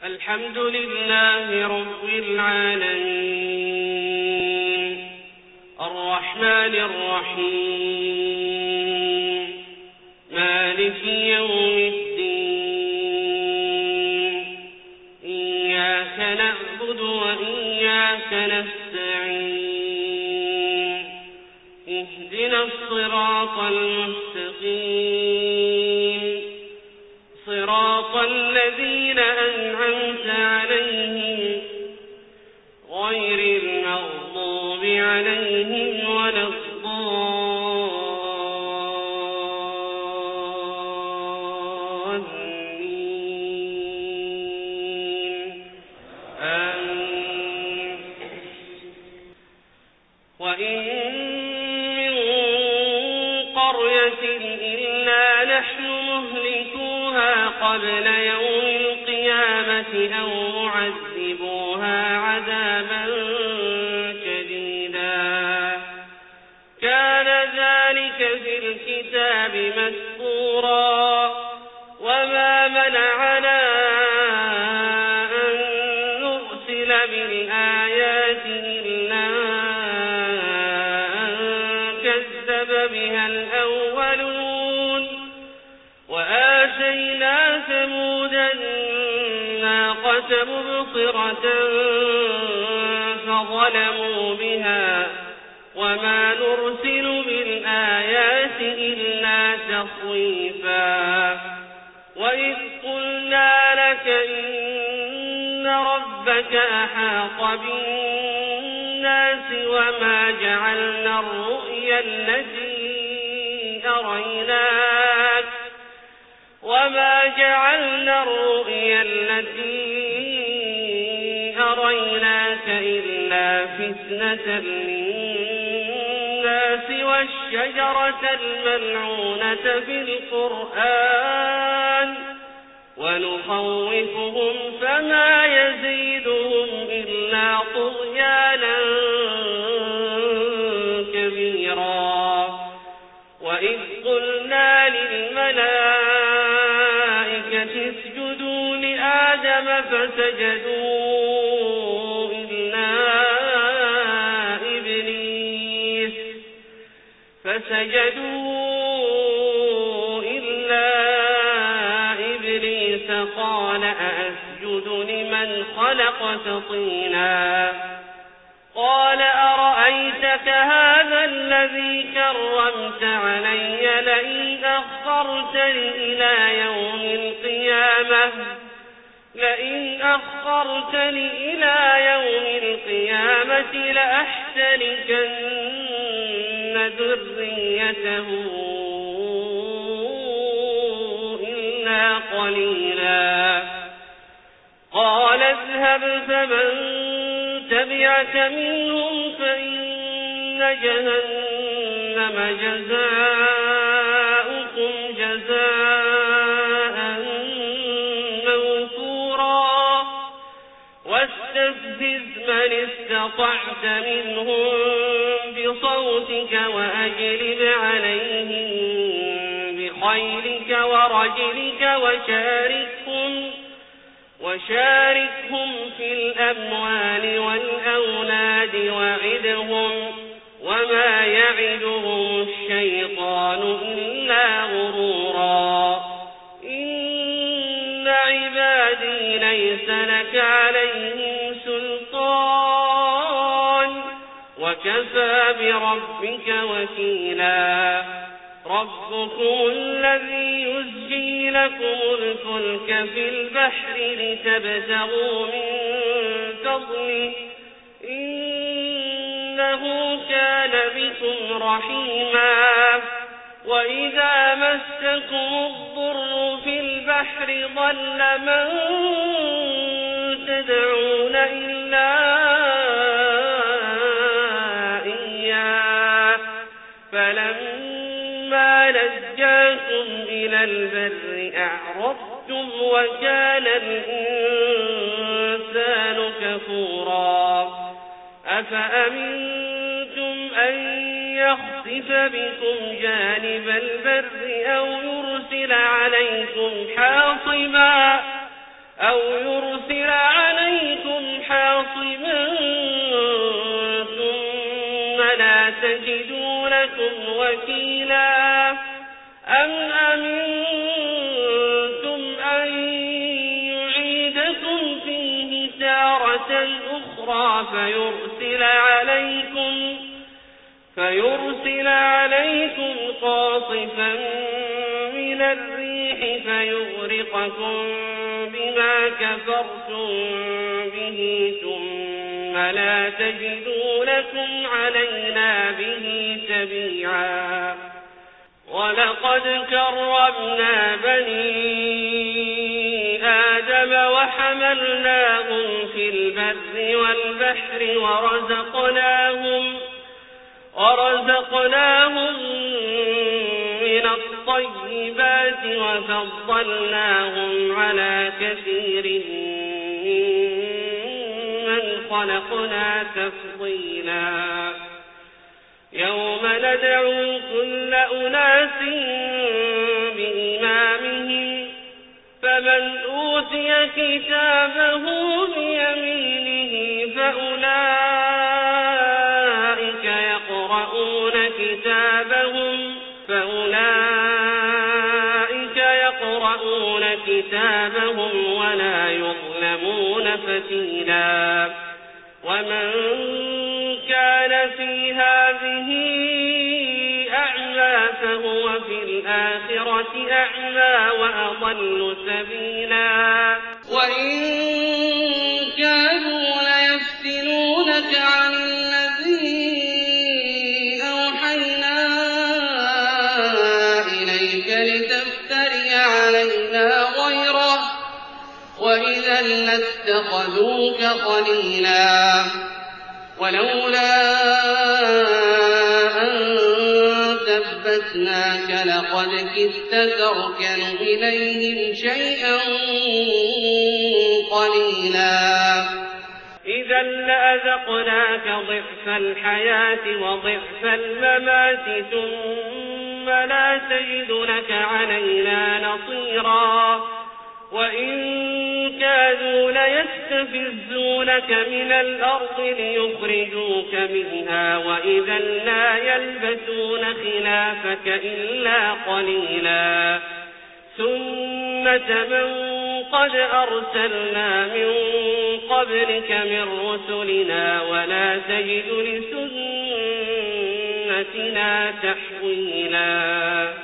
الحمد لله رب العالمين الرحمن الرحيم مالك يوم الدين إياك نعبد وإياك نستعين اهدنا الصراط المستقيم صراط الذين أنعمت عليهم غير المغضوب عليهم ولا الضالين آمين. وإن من قرية إلا نحن مهلكوها قبل يوم القيامة أو معذبوها عذابا شديدا كان ذلك في الكتاب مسطورا. وما منعنا أن نرسل بالآيات إلا أن كذب بها الأولون وآتينا ثمود الناقة مبصرة فظلموا بها وما نرسل بالآيات إلا تخويفا. وإذ قلنا لك إن ربك أحاط بالناس وما جعلنا الرؤيا التي أريناك إلا فتنة للناس والشجرة الملعونة في القرآن ونخوفهم فما يزيدهم إلا طغيانا كبيرا. وإذ قلنا للملائكة اسجدوا لآدم فسجدوا إلا إبليس قال أأسجد لمن خلقت طينا قال أرأيتك هذا الذي كرمت علي لئن أخرتني إلى يوم القيامة لأحتركن ذريته إلا قليلا. قال اذهب فمن تبعك منهم فإن جهنم جزاؤكم جزاء موفورا. واستفزز من استطعت منهم بصوتك وأجلب عليهم بخيلك ورجلك وشاركهم في الأموال والأولاد وعدهم وما يعدهم الشيطان إلا غرورا. إن عبادي ليس لك عليهم سلطان وكفى بربك وكيلا. ربكم الذي يزجي لكم الفلك في البحر لتبتغوا من فضله إنه كان بكم رحيما. وإذا مسكم الضر في البحر ضل من تدعون إلا إياه فلما نجاكم إلى البر أعرضتم وكان الإنسان كفورا. أفأمنتم أن يخسف بكم جانب البر أو يرسل عليكم حاصبا أو يرسل عليكم حاصبا ثم لا تجدوا لكم وكيلا أم أمنتم أن يعيدكم فيه تارة أخرى فيرسل عليكم قاصفا من الريح فيغرقكم بما كفرتم به ثم لا تجدوا لكم علينا به تبيعا ولقد كرمنا بني آدم وحملناهم في البر والبحر ورزقناهم من الطيبات وفضلناهم على كثير ممن خلقنا تفضيلا يوم ندعو كل أناس بإمامهم فمن أوتي كتابه بيمينه فأولئك يقرؤون كتابهم ولا يظلمون فتيلا ومن كان في هذه أعمى فهو في الآخرة أعمى وأضل سبيلا وإن كانوا ليفتنونك عن الذي أوحينا إليك لتفتري علينا غيره وإذا لاتخذوك خليلا ولولا أن ثبتناك لقد كدت تركن إليهم شيئا قليلا إذا لأذقناك ضعف الحياة وضعف الممات ثم لا تجد لك علينا نصيرا وإن كادوا ليستفزونك من الأرض ليخرجوك منها وإذا لا يلبثون خلافك إلا قليلا سنة من قد أرسلنا من قبلك من رسلنا ولا تجد لسنتنا تحويلا